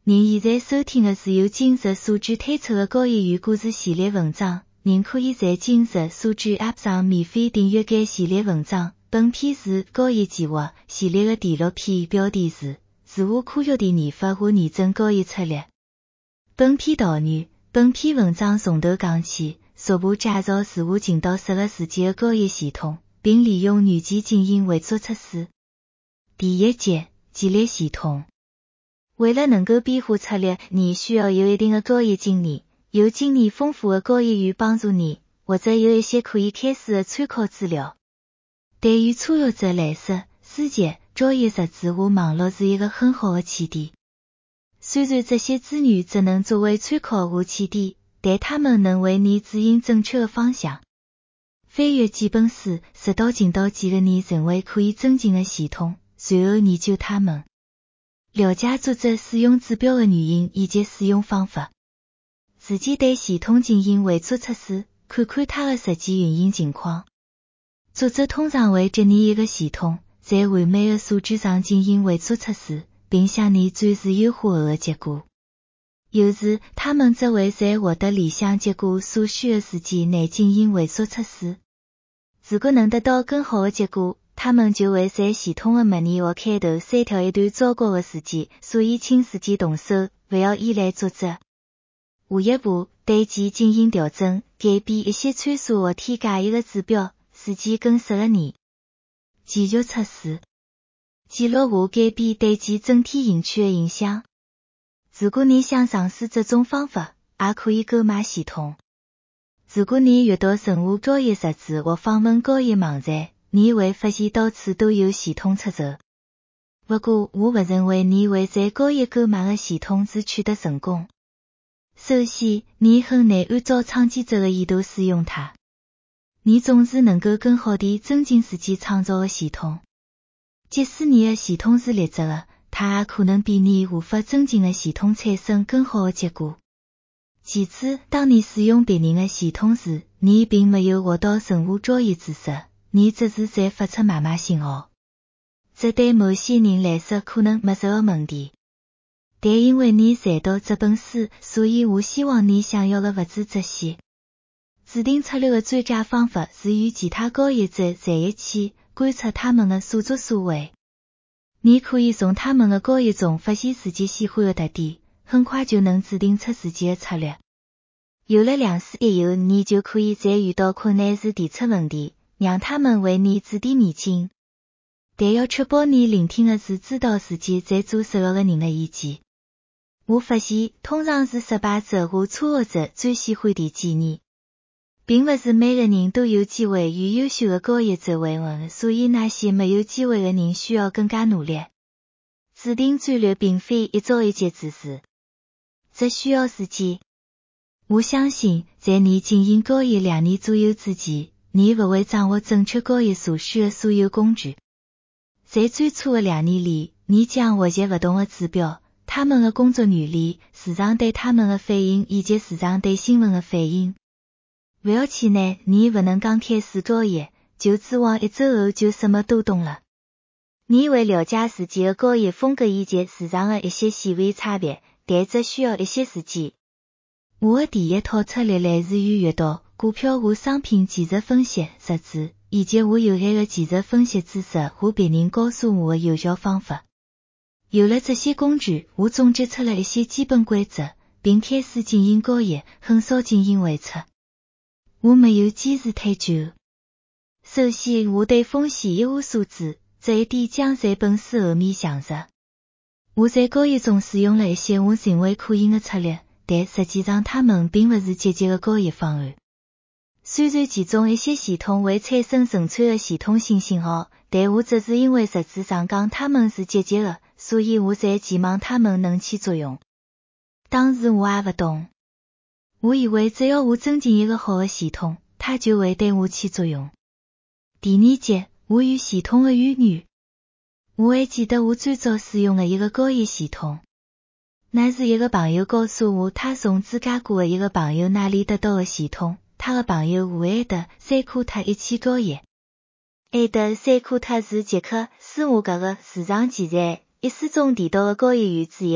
您现在收听的是由今日所知推出的高业余故事系列文章，您可以在今日所知 App 上免费订阅该系列文章。本篇是高业计划系列的第6篇，标题是自我科学的研发和验证高业策略。本篇导言，本篇文章从头讲起，逐步介绍自我进到10个世纪的高业系统，并利用软件进行会做测试。第1节，建立系统。为了能够变化策略，你需要有一定的高业经验，有经验丰富的高业余帮助你，或者有一些可以开始的参考资料。对于初学者来说，书籍、专业杂志和网络是一个很好的起点。虽然这些资源只能作为参考和起点，但它们能为你指引正确的方向。翻阅几本书，直到进到几个你认为可以增进的系统，随后研究它们。了解作者使用指标的原因以及使用方法。自己对系统进行会做测试，看看它的实际运行情况。作者通常会给你一个系统，在完美的数据上进行会做测试，并向你展示优化后的结果。有时，他们则会在获得理想结果所需的时间内进行会做测试。如果能得到更好的结果，他们就会在系统的末尾或开头删掉一段糟糕的时间，所以请自己动手，不要依赖作者。下一步，对其进行调整，改变一些参数或添加一个指标，使其更适合你。继续测试。记录下改变对其整体兴趣的影响。如果你想尝试这种方法，也可以购买系统。如果你阅读任何高业杂志或访问高业网站，你会发现到处都有系统出售。不过，我不认为你会在高业购买的系统时取得成功。首先，你很难按照创建者的意图使用它。你总是能够更好地增进自己创造的系统。即使你的系统是劣质的，它也可能比你无法增进的系统产生更好的结果。其次，当你使用别人的系统时，你并没有获得任何专业知识，你只是在发出买卖信号。这对某些人来说可能没什么问题。但因为你查到这本书，所以我希望你想要的物质这些。制定策略的最佳方法是与其他高业者在一起，观察他们的所作所为。你可以从他们的高业中发现自己喜欢的特点，很快就能制定出自己的策略。有了良师益友，你就可以在遇到困难时提出问题，让他们为你指点迷津。但要确保你聆听的是知道自己在做什么的人的意见。我发现，通常是失败者和初学者最喜欢的建议。并不是每个人都有机会与优秀的高业者会晤，所以那些没有机会的人需要更加努力。制定战略并非一朝一夕之事，这需要时间。我相信，在你经营高业2年左右之前，你不会掌握正确高业所需的所有工具。在最初的2年里，你将学习不同的指标，他们的工作原理、市场对他们的反应以及市场对新闻的反应。不要气馁，你不能刚开始高业，就指望1周后就什么都懂了。你会了解自己的高业风格以及市场的一些细微差别，但这需要一些时间。我的第一套策略来自于阅读股票和商品技术分析杂志，以及我有限的技术分析知识和别人告诉我的有效方法。有了这些工具，我总结出了一些基本规则，并开始经营高业，很少进行回测。我没有坚持太久。首先，我对风险一无所知，这一点将在本书后面详述。我在高业中使用了一些我认为可行的策略，但实际上它们并不是积极的高业方案。虽然其中一些系统会产生纯粹的系统性信号，但我只是因为实质上讲它们是积极的，所以我才期望它们能起作用。当时我也不懂。我以为只要我增进一个好的系统，它就会对我起作用。第2节，我与系统的渊源。我还记得我最早使用了一个高业系统。那是一个朋友告诉我他从芝加哥的一个朋友那里得到的系统，他的朋友和埃德·塞库特一起高业。埃德·塞库特是捷克斯洛伐克市场奇才，一书中提到的高业员之一。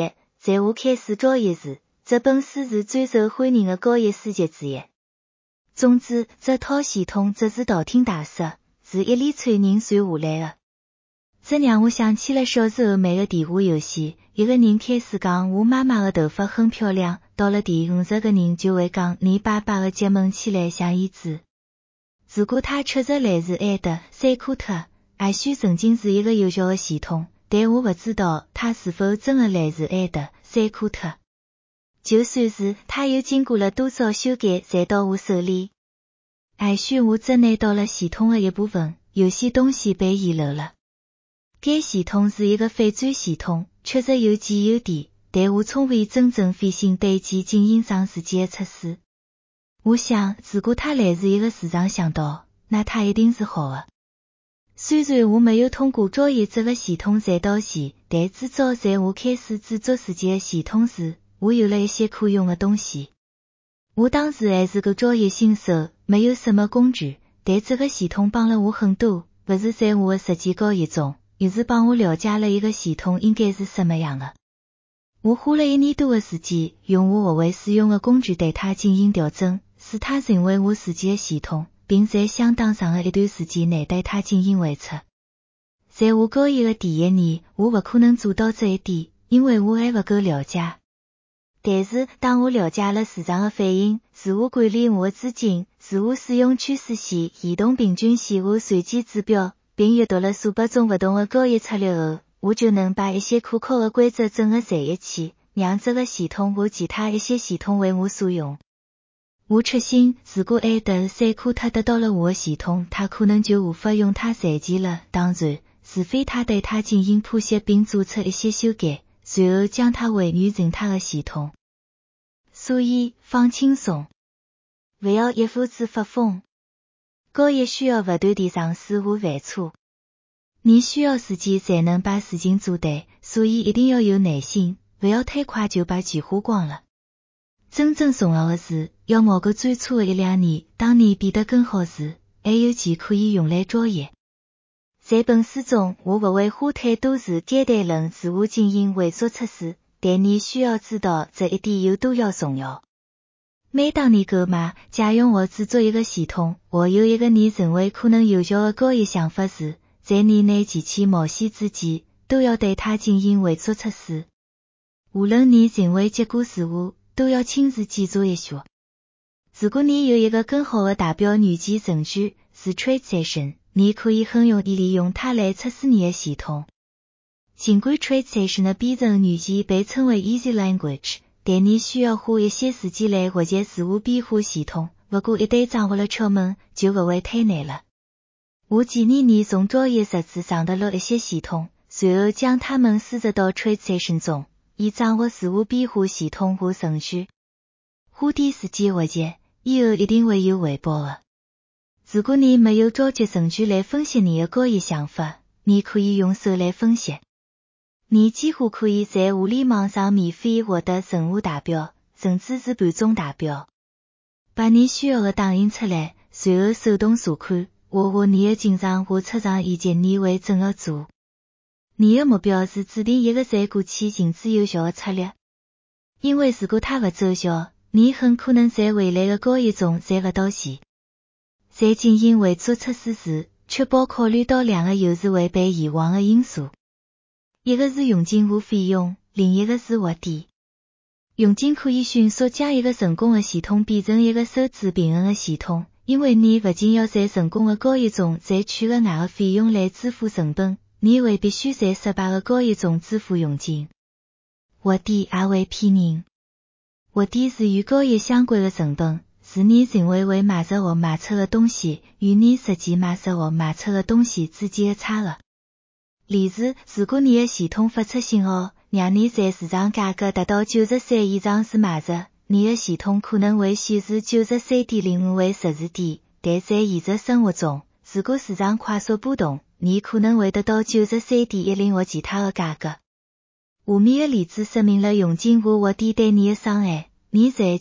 在我开始教育时，这本书是最受欢迎的教育书籍之一。总之，这套系统只是道听途说，是一连串人传下来的。这让我想起了小时候买的电话游戏，一个人开始讲我妈妈的头发很漂亮，到了第50个人就会讲你爸爸的睫毛起来像胭脂。如果它确实来自爱的塞库特，也许曾经是一个有效的系统，但我不知道它是否真的来自爱的塞库特。就算是它又经过了多少修改才到我手里，也许我只拿到了系统的一部分，有些东西被遗漏了。该系统是一个反转系统，确实有其优点，但我从未真正费心对其进行长时间的测试。我想，如果它来自一个市场向导，那它一定是好的。虽然我没有通过教育这个系统赚到钱，但至少在我开始制作自己的系统时，我有了一些可用的东西。我当时还是个教育新手，没有什么工具，但这个系统帮了我很多，不是在我的实际教育中，而是帮我了解了一个系统应该是什么样的。我花了1年多的时间，用我学会使用的工具对它进行调整，使它成为我自己的系统，并在相当长的一段时间内对它进行维持。在我教育的第1年，我不可能做到这一点，因为我还不够了解。但是，当我了解了市场的反应，自我管理我的资金，自我使用趋势线、移动平均线和随机指标，并阅读了数百种不同的交易策略后，我就能把一些可靠的规则整合在一起，让这个系统和其他一些系统为我所用。我确信，如果爱德塞库特得到了我的系统，他可能就无法用它赚钱了。当然，除非他对它进行剖析并做出一些修改，随后将它还原成他的系统。所以，放轻松，不要一下子发疯。教育需要不断地尝试和犯错。你需要时间才能把事情做对，所以一定要有耐心，不要太快就把钱花光了。真正重要的是，要熬过最初的1-2年，当你变得更好时，还有钱可以用来教育。在本书中，我不会花太多时间谈论自我进行微缩测试，但你需要知道这一点有多么重要。每当你购买、借用或制作一个系统，或有一个你认为可能有效的教育想法时，在你拿钱去冒险之前，都要对它进行微缩测试。无论你认为结果如何，都要亲自检查一下。如果你有一个更好的代表软件程序，是 TradeStation， 你可以很容易利用它来测试你的系统。尽管 TradeStation 的编程软件被称为 Easy Language， 但你需要花一些时间来学习自我变化系统，不过一旦掌握了窍门，就不会太难了。我建议你从交易杂志上得录一些系统，随后将它们输入到 TradeStation 中，以掌握自我变化系统和程序。花点时间学习，以后一定会有回报的。如果你没有召集证据来分析你的交易想法，你可以用手来分析。你几乎可以在互联网上免费获得任何代表，甚至是盘中代表。把你需要的打印出来，随后手动查看，画你的进场或出场以及你会怎么做。你的目标是制定一个在过去行之有效的策略。因为如果它不奏效，你很可能在未来的交易中赚不到钱。在进行微缩测试时，确保考虑到2个有时会被遗忘的因素。一个是佣金和费用，另一个是获点。佣金可以迅速将一个成功的系统变成一个收支平衡的系统，因为你不仅要在成功的交易中赚取额外的费用来支付成本，你还必须在失败的交易中支付佣金。获点也会骗人。获点是与交易相关的成本，是你认为会卖出或卖出的东西与你实际卖出或卖出的东西之间的差额。例如，如果你的系统发出信号，让你在市场价格达到93以上时卖出，你的系统可能会显示 93.05 为实时点，但在现实生活中，如果市场快速波动，你可能会得到 93.10 或其他的价格。下面的例子说明了佣金和获点对你的伤害。你在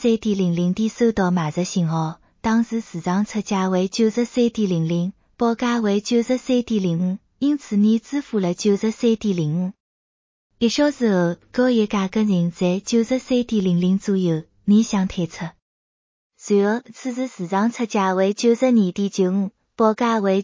93.00 点收到卖出信号，当时市场出价为 93.00， 报价为 93.05， 因此你支付了 93.05。 1小时后，高叶价格人在 93.00 左右，逆向推出。随后，此时市场出价为 92.95， 报价为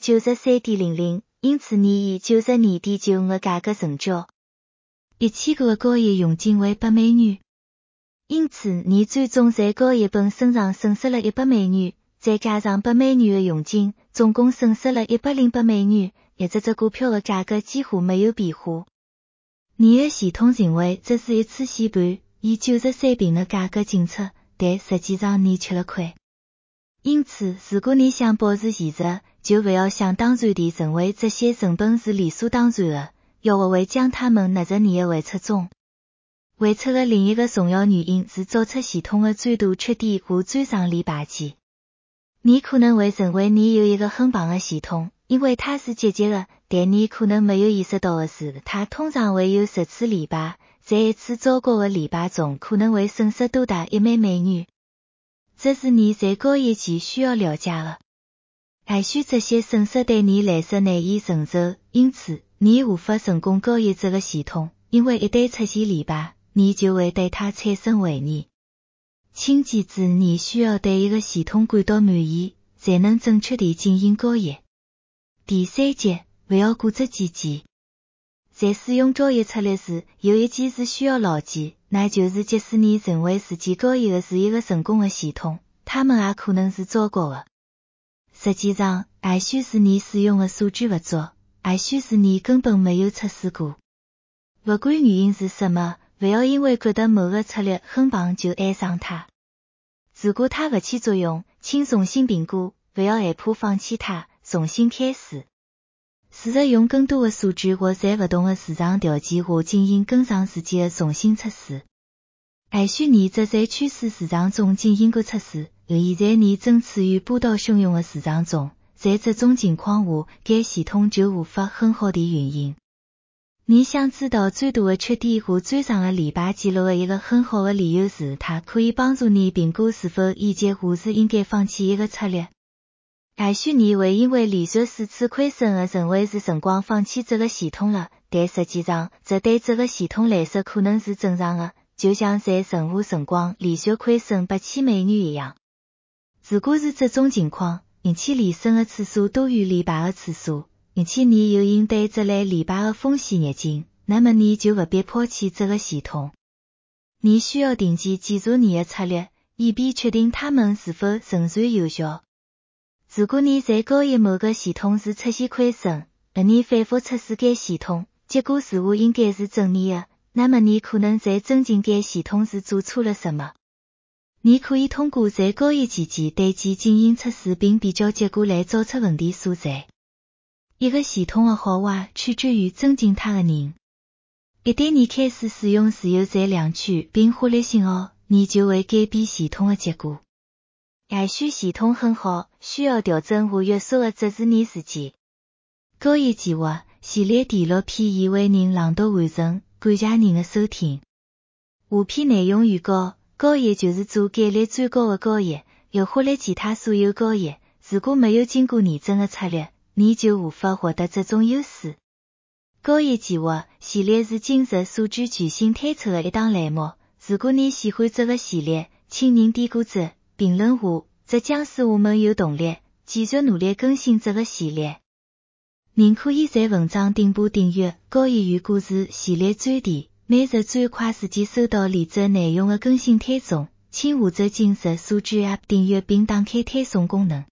93.00， 因此你以 92.95 的价格成交。1000个高叶佣金为$100，因此你最终在高叶本身上损失了$100，再加上$100的佣金，总共损失了$108。这股票的价格几乎没有变化。你的系统认为这是一次洗盘，以93平的价格进出，但实际上你吃了亏。因此，如果你想保持现实，就不要想当然地认为这些成本是理所当然的，要学会将它们纳入你的汇出中。汇出的另一个重要原因是造出系统的最大缺点和最长离排期。你可能会认为你有一个很棒的系统，因为它是积极的，但你可能没有意识到的是，它通常会有10次离排，在一次糟糕的离排中可能会损失多达$10,000。这是你在高业期需要了解的。也许这些损失对你来说难以承受，因此你无法成功高业这个系统，因为一旦出现离排，你就会对它产生怀疑。请记住，你需要对一个系统感到满意，才能正确地进行交易。第3节，不要固执己见。在使用交易策略时，有一件事需要牢记，那就是即使你认为自己交易的是一个成功的系统，它们也可能是糟糕的。实际上，也许是你使用的数据不足，也许是你根本没有测试过。不管原因是什么，不要因为觉得某个策略很棒就爱上它。如果它不起作用，请重新评估，不要害怕放弃它，重新开始。试着用更多的数据或在不同的市场条件下进行更长时间的重新测试。也许你只在趋势市场中进行过测试，而现在你正处于波动汹涌的市场中，在这种情况下，该系统就无法很好地运营。你想知道最大的缺点和最长的离排记录的一个很好的理由是，它可以帮助你评估是否以及或是应该放弃一个策略。也许你会因为连续4次亏损而认为是辰光放弃这个系统了，但实际上这对这个系统来说可能是正常的，就像在任何辰光连续亏损$8,000一样。如果是这种情况，并且离损的次数多于离排的次数，并且你又应对这类离排的风险热情，那么你就不必抛弃这个系统。你需要定期检查你的策略，以便确定它们是否仍然有效。如果你在高业某个系统是出现亏损，而你反复测试该系统，结果似乎应该是正面的，那么你可能在增进该系统时做错了什么。你可以通过在高业期间对其进行测试并比较结果来找出问题所在。一个系统的好坏取决于增进它的人。一旦你开始使用自由在量取并获利信号，你就会改变系统的结果。也许系统很好，需要调整和约束的只是你自己。高业计划系列第6篇已为您朗读完成，感谢您的收听。下篇内容预告：高业就是做概率最高的交易，有获利其他所有交易。如果没有经过验证的策略，你就无法获得这种优势。高业计划系列是今日数据全新推出的一档栏目。如果你喜欢这个系列，请您点个赞，评论下，这将使我们有动力继续努力更新这个系列。您可以在文章顶部订阅高业与故事系列专题，每日最快时间收到连接内容的更新推送。请下载今日数据 App 订阅并打开推送功能。